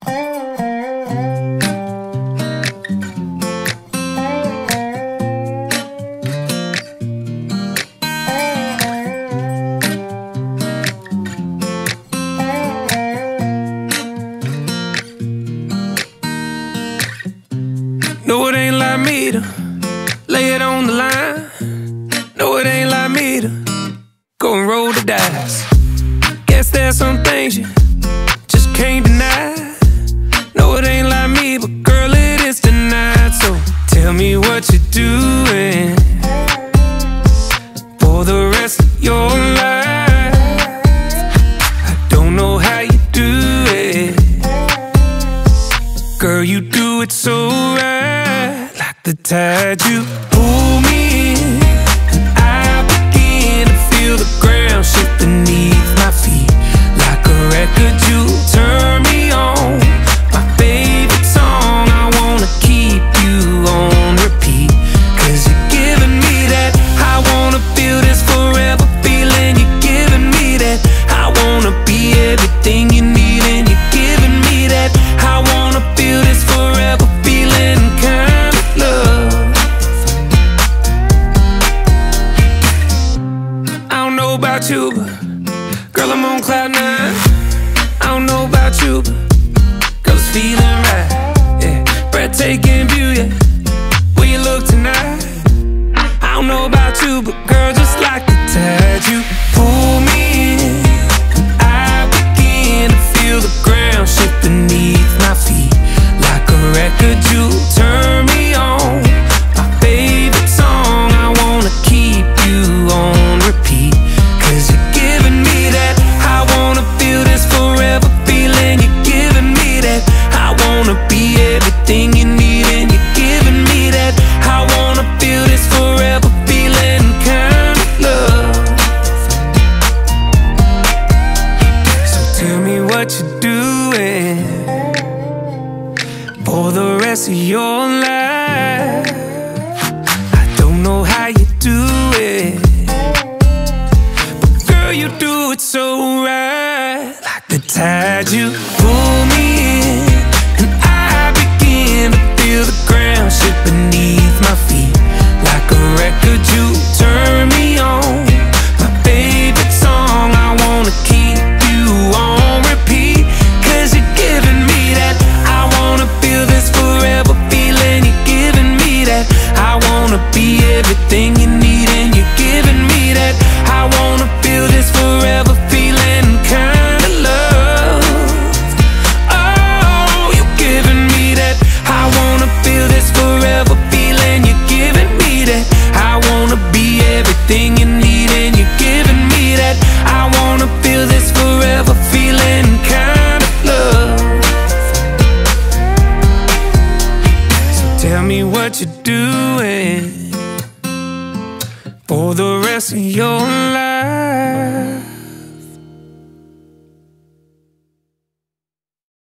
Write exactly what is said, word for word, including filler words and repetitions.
No, it ain't like me to lay it on the line. No, it ain't like me to go and roll the dice. Guess there's some things you just can't deny. No, it ain't like me, but girl, it is tonight. So tell me what you're doing for the rest of your life. I don't know how you do it, girl, you do it so right. Like the tide you pull me in, and I begin to feel the ground shift beneath my feet. Like a record, you turn me on. My favorite song, I wanna keep you on repeat. Cause you're giving me that I wanna feel this forever feeling. You're giving me that I wanna be everything you need. And you're giving me that I wanna feel this forever feeling kind of love. I don't know about you, but girl, I'm on cloud nine. I don't know about you, but girl, it's feeling right. Yeah, breathtaking view, yeah, where you look tonight. I don't know about you, but girl, just like the tide, you pull me in, and I begin to feel the ground shift beneath my feet. Like a record, you turn me on. My favorite song, I wanna keep you on repeat. Cause you're giving me that I wanna feel this forever feeling. You're giving me that I wanna be everything you need. And you're giving me that I wanna feel this forever feeling kind of love. So tell me what you're doing for the rest of your life. I don't know how you do it, but girl, you do it so right. Like the tide, you pull me in, and I begin to feel the ground shift beneath my feet. Like a record, you turn me on. My favorite song, I wanna keep you on repeat. Cause you're giving me that I wanna feel this forever feeling. You're giving me that I wanna be everything you need. And you're giving me that I wanna feel this forever feeling kind of love. Oh, you're giving me that I wanna feel this forever feeling. You're giving me that I wanna be everything you need. And you're giving me that I wanna feel this forever feeling kind of love. So tell me what you're doing for the rest of your life.